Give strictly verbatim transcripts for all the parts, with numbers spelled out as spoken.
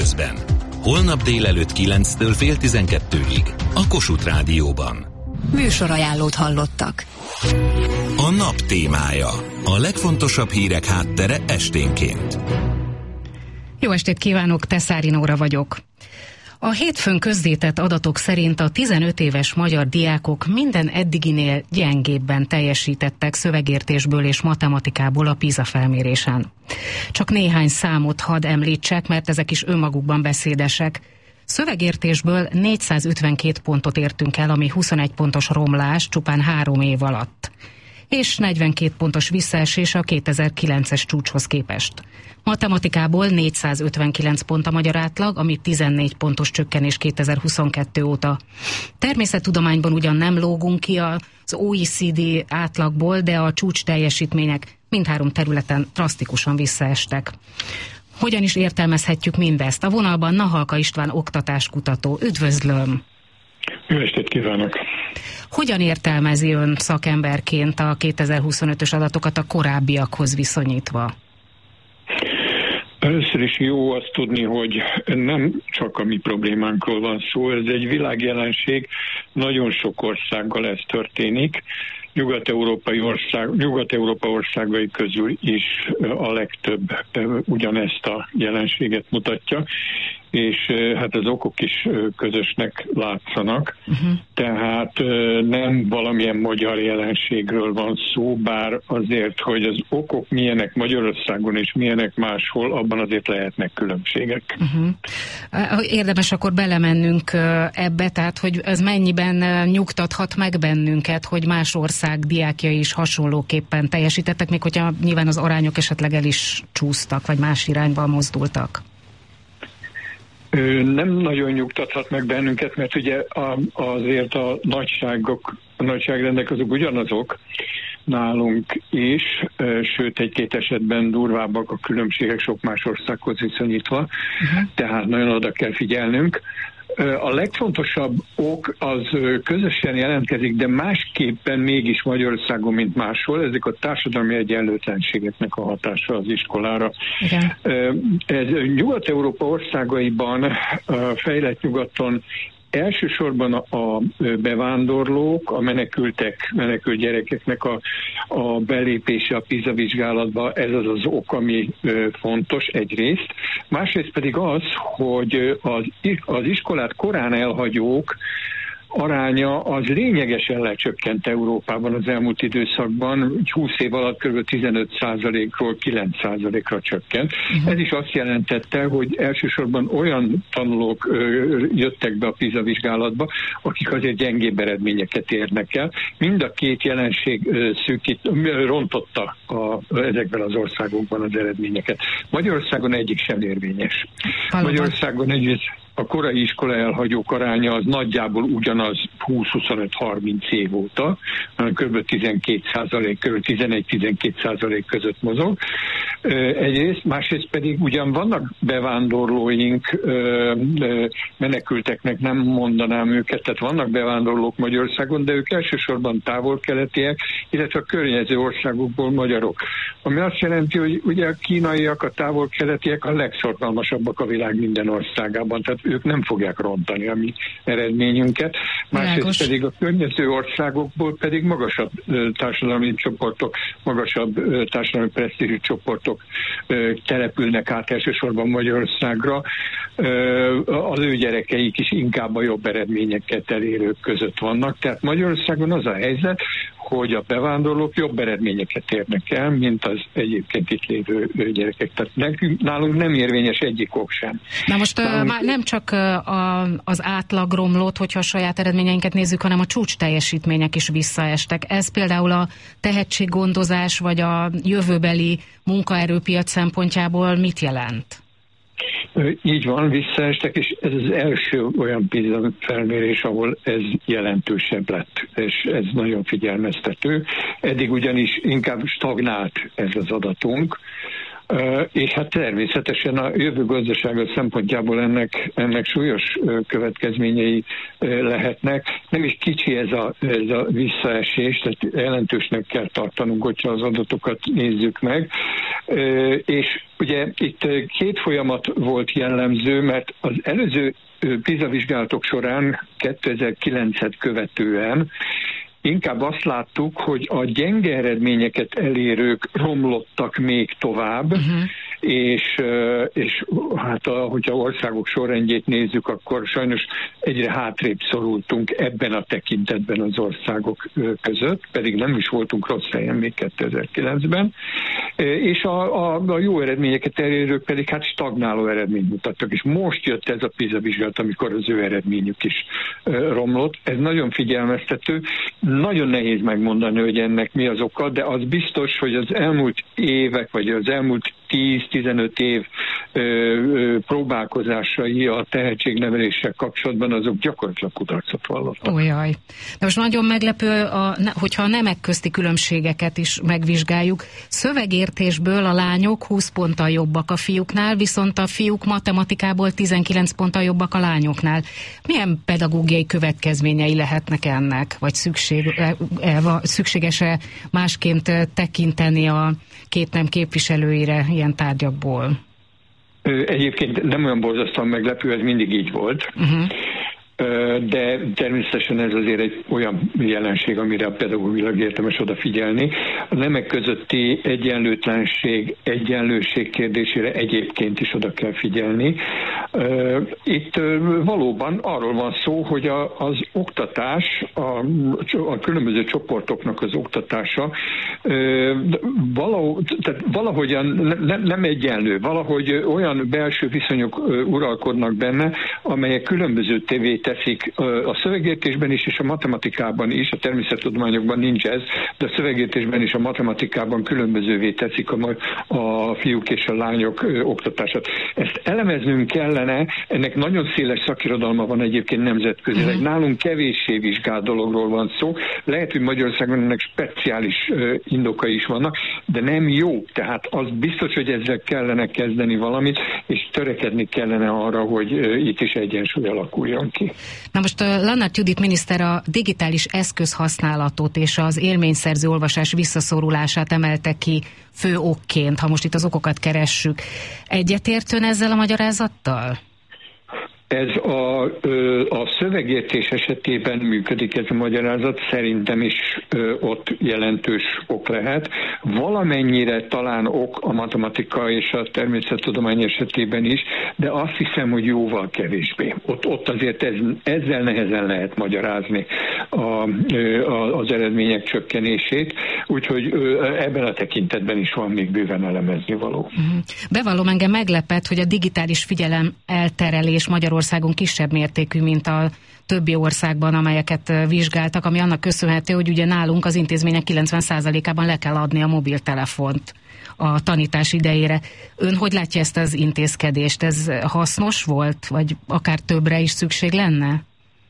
közben. Holnap délelőtt kilenctől fél tizenkettőig a Kossuth Rádióban. Műsorajánlót hallottak. A nap témája. A legfontosabb hírek háttere esténként. Jó estét kívánok, Teszári Nóra vagyok. A hétfőn közzétett adatok szerint a tizenöt éves magyar diákok minden eddiginél gyengébben teljesítettek szövegértésből és matematikából a PISA felmérésen. Csak néhány számot hadd említsek, mert ezek is önmagukban beszédesek. Szövegértésből négyszázötvenkét pontot értünk el, ami huszonegy pontos romlás csupán három év alatt, és negyvenkét pontos visszaesés a kétezer-kilences csúcshoz képest. Matematikából négyszázötvenkilenc pont a magyar átlag, ami tizennégy pontos csökkenés kétezer-huszonkettő óta. Természettudományban ugyan nem lógunk ki az o e cé dé átlagból, de a csúcs teljesítmények mindhárom területen drasztikusan visszaestek. Hogyan is értelmezhetjük mindezt? A vonalban Nahalka István oktatáskutató. Üdvözlöm! Jó estét kívánok! Hogyan értelmezi ön szakemberként a kétezer-huszonötös adatokat a korábbiakhoz viszonyítva? Először is jó azt tudni, hogy nem csak a mi problémánkról van szó, ez egy világjelenség, nagyon sok országgal ez történik. Nyugat-európai ország, Nyugat-Európa országai közül is a legtöbb ugyanezt a jelenséget mutatja, és hát az okok is közösnek látszanak. Uh-huh. Tehát nem valamilyen magyar jelenségről van szó, bár azért, hogy az okok milyenek Magyarországon és milyenek máshol, abban azért lehetnek különbségek. Uh-huh. Érdemes akkor belemennünk ebbe, tehát hogy ez mennyiben nyugtathat meg bennünket, hogy más ország diákjai is hasonlóképpen teljesítettek, még hogyha nyilván az arányok esetleg el is csúsztak, vagy más irányba mozdultak. Nem nagyon nyugtathat meg bennünket, mert ugye azért a nagyságok, a nagyságrendek azok ugyanazok nálunk is, sőt egy-két esetben durvábbak a különbségek sok más országhoz viszonyítva, uh-huh. Tehát nagyon oda kell figyelnünk. A legfontosabb ok az közösen jelentkezik, de másképpen mégis Magyarországon, mint máshol. Ezek a társadalmi egyenlőtlenségeknek a hatása az iskolára. Igen. Ez Nyugat-Európa országaiban, fejlett nyugaton elsősorban a bevándorlók, a menekültek, menekült gyerekeknek a, a belépése a PISA vizsgálatba, ez az az ok, ami fontos egyrészt. Másrészt pedig az, hogy az, az iskolát korán elhagyók aránya az lényegesen lecsökkent Európában az elmúlt időszakban, húsz év alatt kb. tizenöt százalékról kilenc százalékra csökkent. Uh-huh. Ez is azt jelentette, hogy elsősorban olyan tanulók ö, jöttek be a PISA vizsgálatba, akik azért gyengébb eredményeket érnek el. Mind a két jelenség ö, szűkít, ö, rontotta a, ezekben az országokban az eredményeket. Magyarországon egyik sem érvényes. Valóban. Magyarországon egyrészt a korai iskola elhagyók aránya az nagyjából ugyanaz húsz-huszonöt-harminc év óta, kb. tizenkét százalék, kb. tizenegy-tizenkét százalék között mozog. Egyrészt, másrészt pedig ugyan vannak bevándorlóink, menekülteknek nem mondanám őket, tehát vannak bevándorlók Magyarországon, de ők elsősorban távol-keletiek, illetve a környező országokból magyarok. Ami azt jelenti, hogy ugye a kínaiak, a távol-keletiek a legszorgalmasabbak a világ minden országában, tehát ők nem fogják rontani a mi eredményünket. Másrészt pedig a környező országokból pedig magasabb társadalmi csoportok, magasabb társadalmi presztízsű csoportok települnek át elsősorban Magyarországra. Az ő gyerekeik is inkább a jobb eredményeket elérők között vannak. Tehát Magyarországon az a helyzet, hogy a bevándorlók jobb eredményeket érnek el, mint az egyébként itt lévő gyerekek. Tehát nekünk, nálunk nem érvényes egyik ok sem. Na most nálunk... már nem csak a, az átlag romlott, hogyha a saját eredményeinket nézzük, hanem a csúcs teljesítmények is visszaestek. Ez például a tehetséggondozás vagy a jövőbeli munkaerőpiac szempontjából mit jelent? Így van, visszaestek, és ez az első olyan PISA felmérés, ahol ez jelentősebb lett, és ez nagyon figyelmeztető. Eddig ugyanis inkább stagnált ez az adatunk. És hát természetesen a jövő gazdasága szempontjából ennek, ennek súlyos következményei lehetnek. Nem is kicsi ez a, ez a visszaesés, tehát jelentősnek kell tartanunk, hogyha az adatokat nézzük meg. És ugye itt két folyamat volt jellemző, mert az előző PISA vizsgálatok során kétezer-kilencet követően inkább azt láttuk, hogy a gyenge eredményeket elérők romlottak még tovább, uh-huh. és, és hát a, hogyha országok sorrendjét nézzük, akkor sajnos egyre hátrébb szorultunk ebben a tekintetben az országok között, pedig nem is voltunk rossz helyen még kétezer-kilencben, és a, a, a jó eredményeket elérők pedig hát stagnáló eredményt mutattak, és most jött ez a PISA vizsgálat, amikor az ő eredményük is romlott. Ez nagyon figyelmeztető. Nagyon nehéz megmondani, hogy ennek mi az oka, de az biztos, hogy az elmúlt évek, vagy az elmúlt tíz-tizenöt év ö, ö, próbálkozásai a tehetségneveléssel kapcsolatban azok gyakorlatilag kudarcot vallottak. Ójaj. De most nagyon meglepő, a, hogyha a nemek közti különbségeket is megvizsgáljuk. Szövegértésből a lányok húsz ponttal jobbak a fiúknál, viszont a fiúk matematikából tizenkilenc ponttal jobbak a lányoknál. Milyen pedagógiai következményei lehetnek ennek? Vagy szükség, szükséges-e másként tekinteni a két nem képviselőire ilyen tárgyakból? Egyébként nem olyan borzasztóan meglepő, ez mindig így volt. Uh-huh. De természetesen ez azért egy olyan jelenség, amire a pedagógilag érdemes odafigyelni. A nemek közötti egyenlőtlenség, egyenlőség kérdésére egyébként is oda kell figyelni. Itt valóban arról van szó, hogy a, az oktatás, a, a különböző csoportoknak az oktatása valahogy, tehát valahogyan nem, nem egyenlő, valahogy olyan belső viszonyok uralkodnak benne, amelyek különböző tévét teszik a szövegértésben is, és a matematikában is, a természettudományokban nincs ez, de a szövegértésben is, a matematikában különbözővé teszik a, a fiúk és a lányok oktatását. Ezt elemeznünk kellene, ennek nagyon széles szakirodalma van egyébként nemzetközileg. Uh-huh. Nálunk kevéssé vizsgált dologról van szó. Lehet, hogy Magyarországon ennek speciális indokai is vannak, de nem jó. Tehát az biztos, hogy ezzel kellene kezdeni valamit, és törekedni kellene arra, hogy itt is egyensúly alakuljon ki. Na most Lannert Judit miniszter a digitális eszközhasználatot és az élményszerző olvasás visszaszorulását emelte ki fő okként, ha most itt az okokat keressük. Egyetértőn ezzel a magyarázattal? Ez a, a szövegértés esetében működik ez a magyarázat, szerintem is ott jelentős ok lehet. Valamennyire talán ok a matematika és a természettudomány esetében is, de azt hiszem, hogy jóval kevésbé. Ott, ott azért ez, ezzel nehezen lehet magyarázni a, a, az eredmények csökkenését, úgyhogy ebben a tekintetben is van még bőven elemezni való. Bevallom, engem meglepett, hogy a digitális figyelem elterelés Magyarországon Magyarországon kisebb mértékű, mint a többi országban, amelyeket vizsgáltak, ami annak köszönhető, hogy ugye nálunk az intézmények kilencven százalékában le kell adni a mobiltelefont a tanítás idejére. Ön hogy látja ezt az intézkedést? Ez hasznos volt, vagy akár többre is szükség lenne?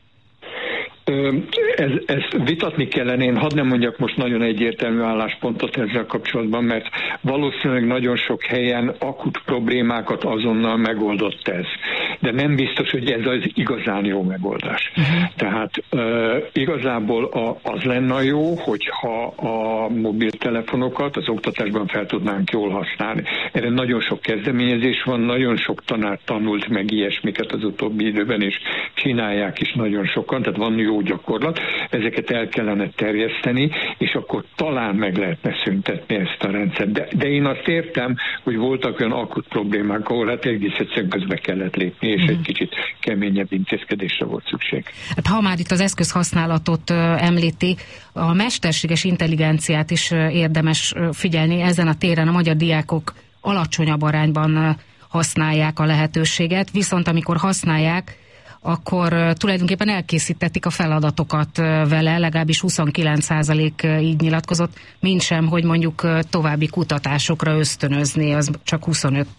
Ez, ezt vitatni kellene, én hadd nem mondjak most nagyon egyértelmű álláspontot ezzel kapcsolatban, mert valószínűleg nagyon sok helyen akut problémákat azonnal megoldott ez. De nem biztos, hogy ez az igazán jó megoldás. Uh-huh. Tehát uh, igazából a, az lenne jó, hogyha a mobiltelefonokat az oktatásban fel tudnánk jól használni. Erre nagyon sok kezdeményezés van, nagyon sok tanár tanult meg ilyesmiket az utóbbi időben, és csinálják is nagyon sokan, tehát van jó gyakorlat, ezeket el kellene terjeszteni, és akkor talán meg lehetne szüntetni ezt a rendszert. De, de én azt értem, hogy voltak olyan akut problémák, ahol hát egész egyszerűen közbe kellett lépni, és mm. egy kicsit keményebb intézkedésre volt szükség. Hát, ha már itt az eszközhasználatot uh, említi, a mesterséges intelligenciát is uh, érdemes uh, figyelni. Ezen a téren a magyar diákok alacsonyabb arányban uh, használják a lehetőséget, viszont amikor használják, akkor uh, tulajdonképpen elkészítették a feladatokat uh, vele, legalábbis huszonkilenc százalék uh, így nyilatkozott, mintsem, hogy mondjuk uh, további kutatásokra ösztönözni, az csak huszonöt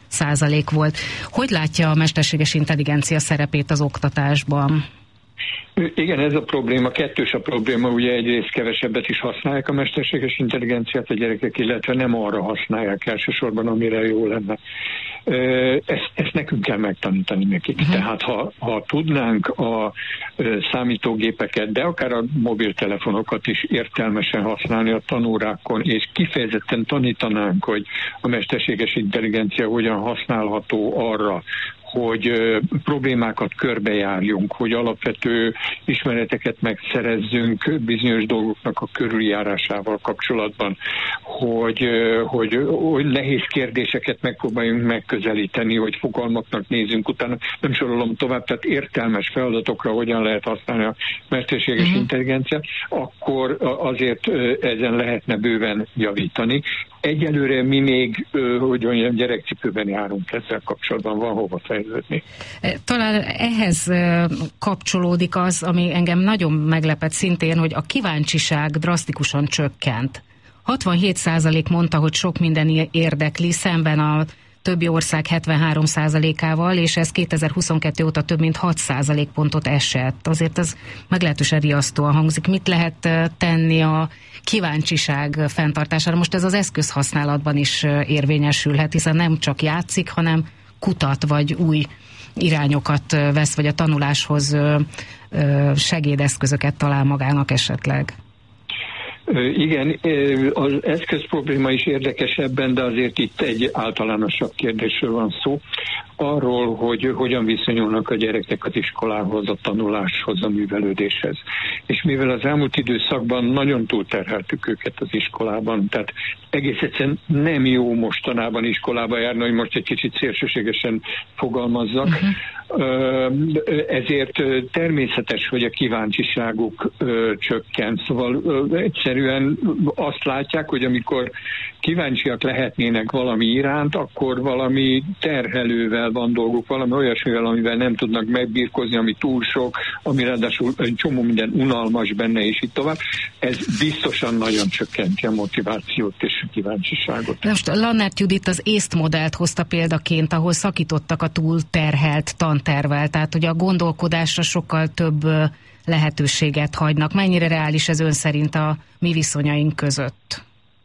százalék volt. Hogy látja a mesterséges intelligencia szerepét az oktatásban? Igen, ez a probléma, kettős a probléma, ugye egyrészt kevesebbet is használják a mesterséges intelligenciát a gyerekek, illetve nem arra használják elsősorban, amire jó lenne. Ezt, ezt nekünk kell megtanítani nekik. Uh-huh. Tehát ha, ha tudnánk a számítógépeket, de akár a mobiltelefonokat is értelmesen használni a tanórákon, és kifejezetten tanítanánk, hogy a mesterséges intelligencia hogyan használható arra, hogy problémákat körbejárjunk, hogy alapvető ismereteket megszerezzünk bizonyos dolgoknak a körüljárásával kapcsolatban, hogy, hogy, hogy nehéz kérdéseket megpróbáljunk megközelíteni, hogy fogalmaknak nézzünk utána. Nem sorolom tovább, tehát értelmes feladatokra hogyan lehet használni a mesterséges mm-hmm. intelligenciát, akkor azért ezen lehetne bőven javítani. Egyelőre mi még, hogy olyan gyerekcipőben járunk ezzel kapcsolatban, van hova fejlődni. Talán ehhez kapcsolódik az, ami engem nagyon meglepett szintén, hogy a kíváncsiság drasztikusan csökkent. hatvanhét százalék mondta, hogy sok minden érdekli, szemben a többi ország hetvenhárom százalékával, és ez kétezer-huszonkettő óta több mint hat százalékpontot esett. Azért ez meglehetősen riasztóan hangzik. Mit lehet tenni a kíváncsiság fenntartására? Most ez az eszközhasználatban is érvényesülhet, hiszen nem csak játszik, hanem kutat, vagy új irányokat vesz, vagy a tanuláshoz segédeszközöket talál magának esetleg. Igen, az eszköz probléma is érdekes ebben, de azért itt egy általánosabb kérdésről van szó. Arról, hogy hogyan viszonyulnak a gyerekek az iskolához, a tanuláshoz, a művelődéshez. És mivel az elmúlt időszakban nagyon túlterheltük őket az iskolában, tehát egész egyszerűen nem jó mostanában iskolába járni, hogy most egy kicsit szélsőségesen fogalmazzak. Uh-huh. Ezért természetes, hogy a kíváncsiságuk csökkent. Szóval egyszerűen azt látják, hogy amikor kíváncsiak lehetnének valami iránt, akkor valami terhelővel van dolguk, valami olyasmivel, amivel nem tudnak megbirkózni, ami túl sok, ami ráadásul egy csomó minden unalmas benne, és így tovább. Ez biztosan nagyon csökkenti a motivációt és a kíváncsiságot. Most Lannert Judit az észt modellt hozta példaként, ahol szakítottak a túlterhelt tantervvel, tehát hogy a gondolkodásra sokkal több lehetőséget hagynak. Mennyire reális ez ön szerint a mi viszonyaink között?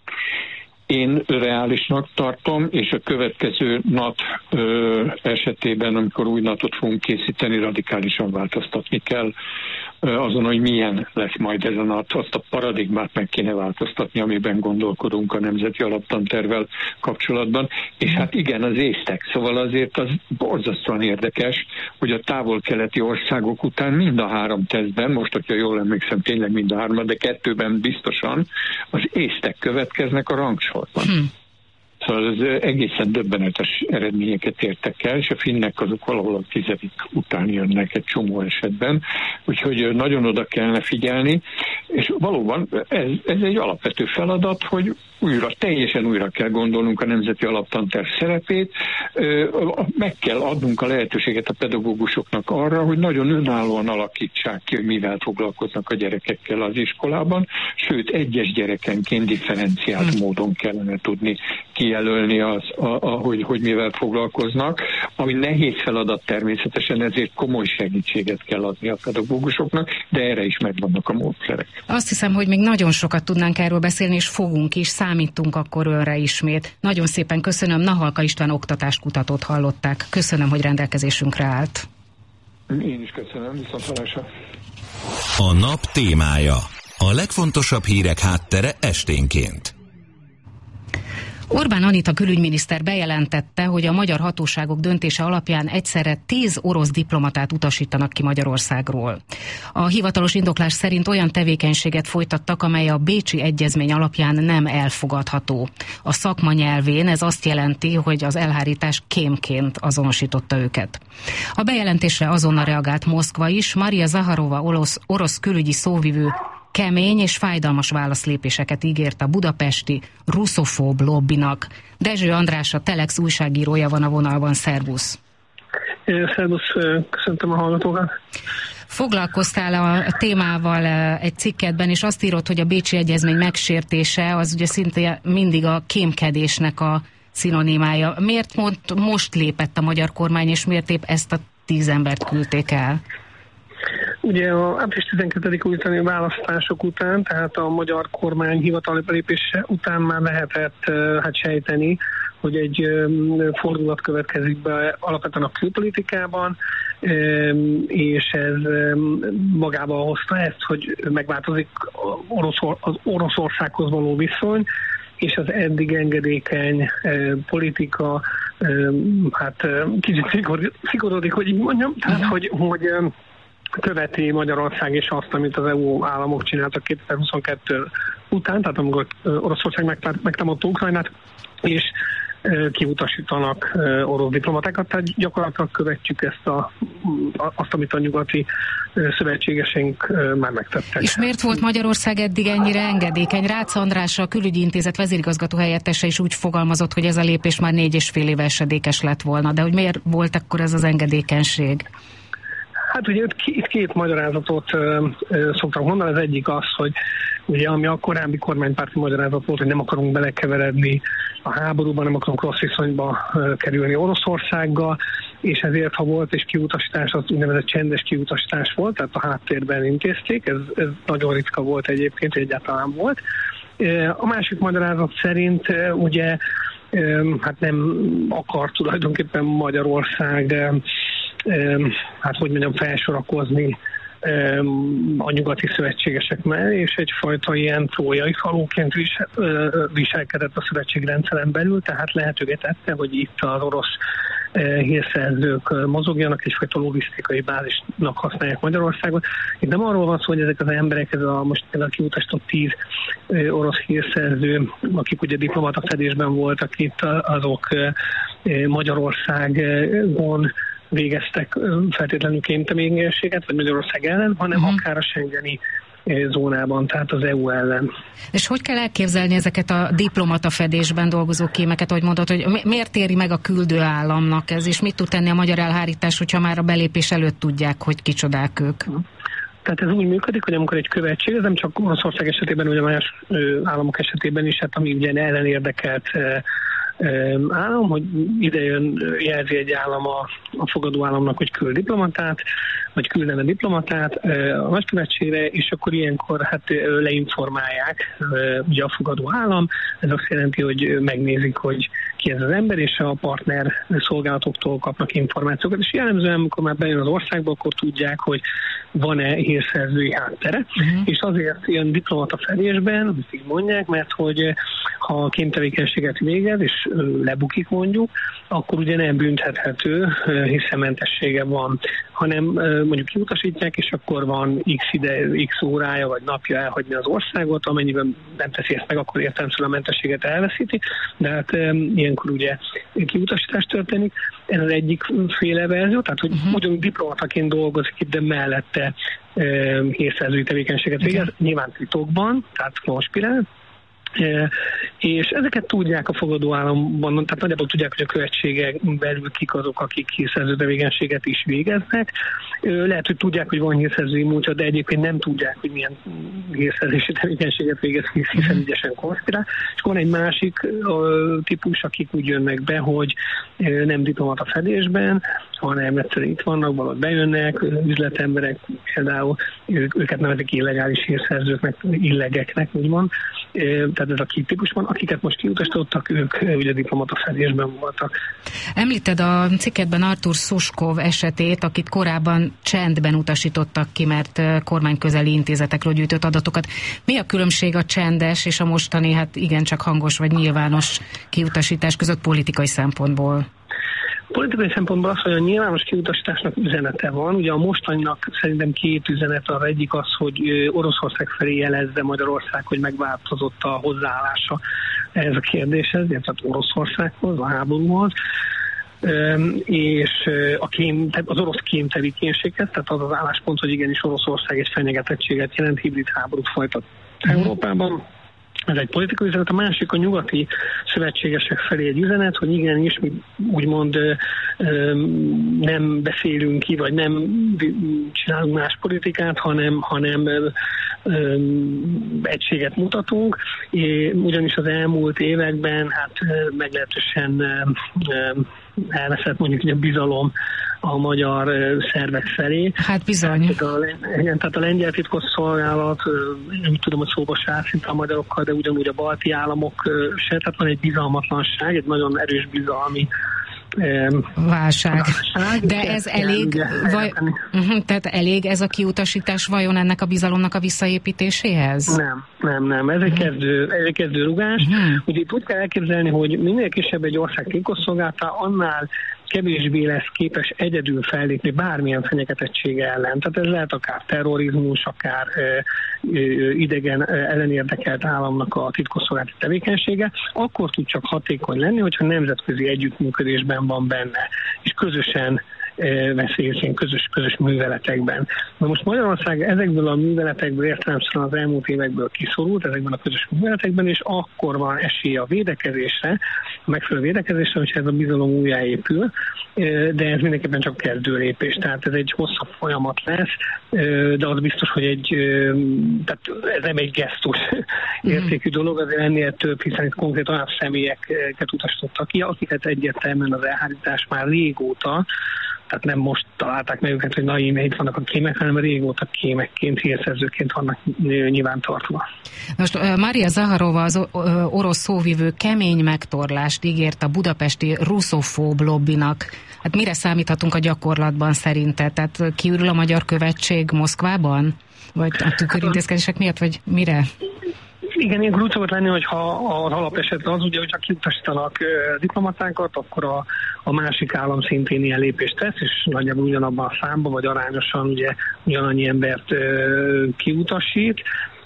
Én reálisnak tartom, és a következő nat ö, esetében, amikor új natot fogunk készíteni, radikálisan változtatni kell ö, azon, hogy milyen lesz majd ez a nat. Azt a paradigmát meg kéne változtatni, amiben gondolkodunk a Nemzeti Alaptantervvel kapcsolatban. És hát igen, az észtek. Szóval azért az borzasztóan érdekes, hogy a távol-keleti országok után mind a három tesztben, most, hogyha jól emlékszem, tényleg mind a három, de kettőben biztosan, az észtek következnek a rangsorban. Hmm. Szóval az egészen döbbenetes eredményeket értek el, és a finnek azok valahol a tizedik után jönnek egy csomó esetben, úgyhogy nagyon oda kellene figyelni, és valóban ez, ez egy alapvető feladat, hogy újra, teljesen újra kell gondolnunk a Nemzeti Alaptanterv szerepét, meg kell adnunk a lehetőséget a pedagógusoknak arra, hogy nagyon önállóan alakítsák ki, hogy mivel foglalkoznak a gyerekekkel az iskolában, sőt, egyes gyerekenként differenciált hmm. módon kellene tudni kijelölni az, a, a, hogy, hogy mivel foglalkoznak, ami nehéz feladat természetesen, ezért komoly segítséget kell adni a pedagógusoknak, de erre is megvannak a módszerek. Azt hiszem, hogy még nagyon sokat tudnánk erről beszélni, és fogunk is, számítunk akkor önre ismét. Nagyon szépen köszönöm, Nahalka István oktatáskutatót hallották. Köszönöm, hogy rendelkezésünkre állt. Én is köszönöm, viszontlátásra. A nap témája. A legfontosabb hírek háttere esténként. Orbán Anita külügyminiszter bejelentette, hogy a magyar hatóságok döntése alapján egyszerre tíz orosz diplomatát utasítanak ki Magyarországról. A hivatalos indoklás szerint olyan tevékenységet folytattak, amely a Bécsi Egyezmény alapján nem elfogadható. A szakma nyelvén ez azt jelenti, hogy az elhárítás kémként azonosította őket. A bejelentésre azonnal reagált Moszkva is. Maria Zaharova orosz, orosz külügyi szóvivő kemény és fájdalmas válaszlépéseket ígért a budapesti russzofób lobbinak. Dezső András, a Telex újságírója van a vonalban. Szervusz! Szervusz, köszöntöm a hallgatókat! Foglalkoztál a témával egy cikketben, és azt írod, hogy a Bécsi Egyezmény megsértése az ugye szinte mindig a kémkedésnek a szinonimája. Miért mond, most lépett a magyar kormány, és miért épp ezt a tíz embert küldték el? ugye a április tizenkettedike utáni választások után, tehát a magyar kormány hivatali belépése után már lehetett hát sejteni, hogy egy fordulat következik be alapvetően a külpolitikában, és ez magával hozta ezt, hogy megváltozik az Oroszországhoz való viszony, és az eddig engedékeny eh, politika eh, hát eh, kicsit szigorodik, hogy így mondjam, tehát hogy, hogy eh, követi Magyarország és azt, amit az é u államok csináltak kétezer-huszonkettő után, tehát amikor Oroszország megtámadta Ukrajnát, és kiutasítanak orosz diplomatákat, tehát gyakorlatilag követjük ezt a, azt, amit a nyugati szövetségeseink már megtettek. És miért volt Magyarország eddig ennyire engedékeny? Rácz András, a Külügyi Intézet vezérigazgató helyettese is úgy fogalmazott, hogy ez a lépés már négy és fél éve esedékes lett volna, de hogy miért volt akkor ez az engedékenység? Hát ugye itt két magyarázatot szoktak mondani, az egyik az, hogy ugye ami a korábbi kormánypárti magyarázat volt, hogy nem akarunk belekeveredni a háborúban, nem akarunk rossz viszonyba kerülni Oroszországgal, és ezért, ha volt és kiutasítás, az úgynevezett csendes kiutasítás volt, tehát a háttérben intézték, ez, ez nagyon ritka volt egyébként, hogy egyáltalán volt. A másik magyarázat szerint ugye hát nem akar tulajdonképpen Magyarország hát hogy mondjam, felsorakozni a nyugati szövetségesek mellé, és egyfajta ilyen trójai falóként visel, viselkedett a szövetségrendszeren belül, tehát lehetőgetette, hogy itt az orosz hírszerzők mozogjanak, egyfajta logisztikai bázisnak használják Magyarországot. Itt nem arról van szó, hogy ezek az emberek, ez a most a kiutasított tíz orosz hírszerző, akik ugye diplomata fedésben voltak itt, azok Magyarországon végeztek feltétlenül kémtevékenységet, vagy Magyarország ellen, hanem uh-huh. akár a schengeni zónában, tehát az é u ellen. És hogy kell elképzelni ezeket a diplomata fedésben dolgozó kémeket, hogy mondod, hogy miért éri meg a küldő államnak ez, és mit tud tenni a magyar elhárítás, hogyha már a belépés előtt tudják, hogy kicsodák ők? Uh-huh. Tehát ez úgy működik, hogy amikor egy követség, ez nem csak Oroszország esetében, ugye más államok esetében is, hát ami ugye ellenérdekelt állam, hogy ide jön, jelzi egy állam a, a fogadó államnak, hogy küld diplomatát, vagy küldene diplomatát a nagykövetségre, és akkor ilyenkor hát leinformálják ugye a fogadó állam. Ez azt jelenti, hogy megnézik, hogy ki ez az ember, és a partner szolgálatoktól kapnak információkat, és jellemzően, amikor már bejön az országba, akkor tudják, hogy van-e hírszerzői háttere, uh-huh. és azért ilyen diplomata fedésben, amit így mondják, mert hogy ha kémtevékenységet végez, és lebukik mondjuk, akkor ugye nem büntethető, hiszen mentessége van, hanem mondjuk kiutasítják, és akkor van x ide, x órája, vagy napja elhagyni az országot, amennyiben nem teszi ezt meg, akkor értelemszerűen a mentességet elveszíti, de hát ilyenkor ugye kiutasítás történik. Ez az egyik féle verzió, tehát hogy uh-huh. ugyanúgy diplomataként dolgozik itt, de mellette hírszerzői tevékenységet végez, uh-huh. nyilván titokban, tehát konspirál, E, és ezeket tudják a fogadó államban, tehát nagyjából tudják, hogy a követségek belül kik azok, akik hírszerző tevékenységet is végeznek. Lehet, hogy tudják, hogy van hírszerzői múltja, de egyébként nem tudják, hogy milyen hírszerzési tevékenységet végez, hiszen ügyesen konspirál. És van egy másik uh, típus, akik úgy jönnek be, hogy uh, nem diplomata fedésben, hanem egyszerűen itt vannak, valahogy bejönnek, üzletemberek, például ők, őket nevezik illegális hírszerzőknek, illegeknek, úgymond. Uh, tehát ez a két típus van, akiket most kiutasítottak, ők ugye diplomata fedésben voltak. Említed a cikkedben Artur Szuskov esetét, akit korábban csendben utasítottak ki, mert kormányközeli intézetekről gyűjtött adatokat. Mi a különbség a csendes és a mostani, hát igencsak hangos vagy nyilvános kiutasítás között politikai szempontból? Politikai szempontból az, hogy a nyilvános kiutasításnak üzenete van. Ugye a mostaninak szerintem két üzenet, az egyik az, hogy Oroszország felé jelezze Magyarország, hogy megváltozott a hozzáállása ehhez a kérdéshez, illetve Oroszországhoz, a háborúhoz, és a kém, az orosz kémtevékenységhez, tehát az az álláspont, hogy igenis Oroszország egy fenyegetettséget jelent, hibrid háborút folytat Európában. Ez egy politikai üzenet, a másik a nyugati szövetségesek felé egy üzenet, hogy igenis mi úgymond nem beszélünk ki, vagy nem csinálunk más politikát, hanem, hanem egységet mutatunk. Ugyanis az elmúlt években hát meglehetősen elveszett mondjuk egy bizalom a magyar szervek felé. Hát bizony. Tehát a, igen, tehát a lengyel titkosszolgálat, nem tudom, hogy szóba se áll szinte a magyarokkal, de ugyanúgy a balti államok se, tehát van egy bizalmatlanság, egy nagyon erős bizalmi válság. válság. De ez elég, vaj, uh-huh, tehát elég ez a kiutasítás vajon ennek a bizalomnak a visszaépítéséhez? Nem, nem, nem. Ez egy kezdő, ez egy kezdő rugás. Uh-huh. Ugye itt úgy kell elképzelni, hogy minél kisebb egy ország titkosszolgálata, annál kevésbé lesz képes egyedül fellépni bármilyen fenyegetettsége ellen. Tehát ez lehet akár terrorizmus, akár ö, ö, idegen ellenérdekelt államnak a titkosszolgálati tevékenysége, akkor tud csak hatékony lenni, hogyha nemzetközi együttműködésben van benne, és közösen veszélyesen közös, közös műveletekben. Na most Magyarország ezekből a műveletekből értelemszerűen az elmúlt évekből kiszorult, ezekben a közös műveletekben, és akkor van esély a védekezésre, a megfelelő védekezésre, hogyha ez a bizalom újjáépül, de ez mindenképpen csak kezdő lépés, tehát ez egy hosszabb folyamat lesz, de az biztos, hogy egy, tehát ez nem egy gesztus értékű dolog, azért ennél több, hiszen itt konkrét olyan személyeket utasítottak ki, akiket egyértelműen az elhárítás már régóta, tehát nem most találták meg őket, hogy na íme itt vannak a kémek, hanem régóta kémekként, hírszerzőként vannak nyilvántartva. Most Mária Zaharova, az orosz szóvivő kemény megtorlást ígért a budapesti russzofób lobbinak. Hát mire számíthatunk a gyakorlatban szerinted? Tehát kiürül a magyar követség Moszkvában? Vagy a tükörintézkedések miatt, vagy mire? Igen, ilyen úgy szokott lenni, hogyha az alapesetben az, ugye, hogyha kiutasítanak diplomatákat, akkor a, a másik állam szintén ilyen lépést tesz, és nagyjából ugyanabban a számban, vagy arányosan ugye ugyanannyi embert ö, kiutasít.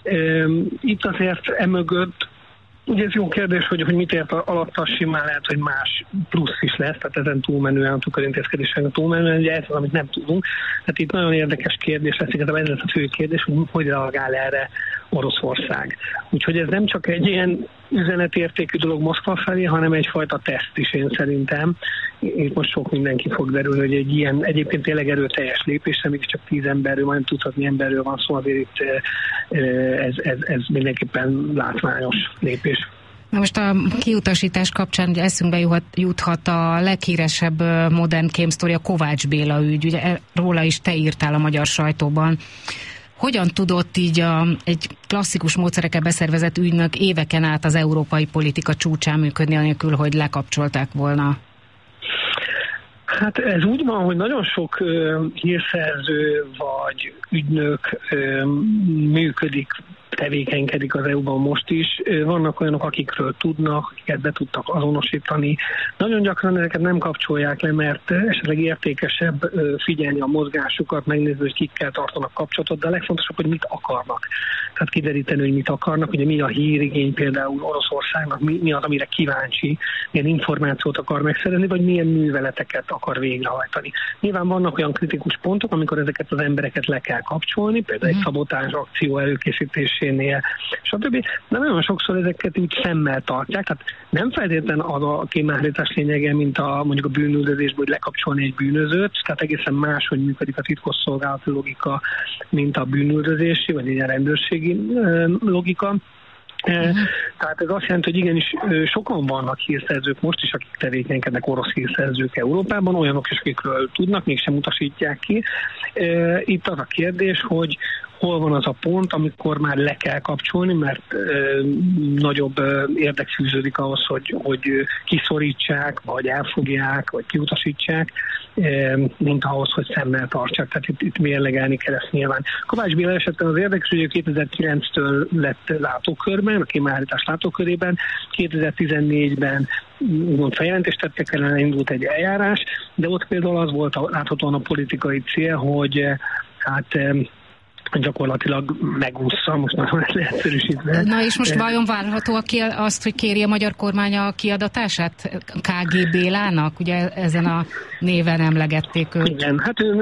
Ö, itt azért emögött, ugye ez jó kérdés, hogy, hogy mit ért alatta, simán lehet, hogy más plusz is lesz, tehát ezen túlmenően, a tükörintézkedésen túlmenően, ugye ez az, amit nem tudunk. Tehát itt nagyon érdekes kérdés lesz, igazából ez lesz a fő kérdés, hogy hogy reagál erre Oroszország. Úgyhogy ez nem csak egy ilyen üzenetértékű dolog Moszkva felé, hanem egyfajta teszt is, én szerintem. Itt most sok mindenki fog derülni, hogy egy ilyen egyébként tényleg erőteljes lépésre, mégis csak tíz emberről, majd tudhatni emberről van szó, azért itt ez, ez, ez mindenképpen látványos lépés. Na most a kiutasítás kapcsán ugye eszünkbe juthat, juthat a leghíresebb modern kémsztori, a Kovács Béla ügy, ugye róla is te írtál a magyar sajtóban. Hogyan tudott így a, egy klasszikus módszerekkel beszervezett ügynök éveken át az európai politika csúcsán működni, anélkül, hogy lekapcsolták volna? Hát ez úgy van, hogy nagyon sok ö, hírszerző vagy ügynök ö, működik, tevékenykedik az é u-ban most is. Vannak olyanok, akikről tudnak, akiket be tudtak azonosítani. Nagyon gyakran ezeket nem kapcsolják le, mert esetleg értékesebb figyelni a mozgásukat, megnézni, hogy kikkel tartanak kapcsolatot, de a legfontosabb, hogy mit akarnak. Tehát kideríteni, hogy mit akarnak, ugye mi a hírigény például Oroszországnak, mi, mi az, amire kíváncsi, milyen információt akar megszerezni, vagy milyen műveleteket akar végrehajtani. Nyilván vannak olyan kritikus pontok, amikor ezeket az embereket le kell kapcsolni, például egy szabotázs akció előkészítésénél, stb. De nagyon sokszor ezeket úgy szemmel tartják, tehát nem feltétlenül az a kémállítás lényege, mint a, mondjuk a bűnüldözésből, hogy lekapcsolni egy bűnözőt, tehát egészen más, hogy működik a titkosszolgálati logika, mint a bűnüldözési, vagy egy rendőrségi logika. Uh-huh. Tehát ez azt jelenti, hogy igenis sokan vannak hírszerzők most is, akik tevékenykednek, orosz hírszerzők Európában, olyanok is, akikről tudnak, mégsem utasítják ki. Itt az a kérdés, hogy hol van az a pont, amikor már le kell kapcsolni, mert ö, nagyobb ö, érdek fűződik ahhoz, hogy, hogy kiszorítsák, vagy elfogják, vagy kiutasítsák, ö, mint ahhoz, hogy szemmel tartsák. Tehát itt, itt mérlegelni kell ezt nyilván. Kovács Béla esetben az érdekes, hogy kétezer-kilenctől lett látókörben, a kémállítás látókörében, kétezer-tizennégyben úgymond feljelentést tettek ellen, indult egy eljárás, de ott például az volt a, láthatóan a politikai cél, hogy hát gyakorlatilag megúszza, most nagyon leegyszerűsítve. Na és most vajon várható azt, hogy kéri a magyar kormány a kiadatását ká gé Bélának? Ugye ezen a néven emlegették őt. Igen, hát ő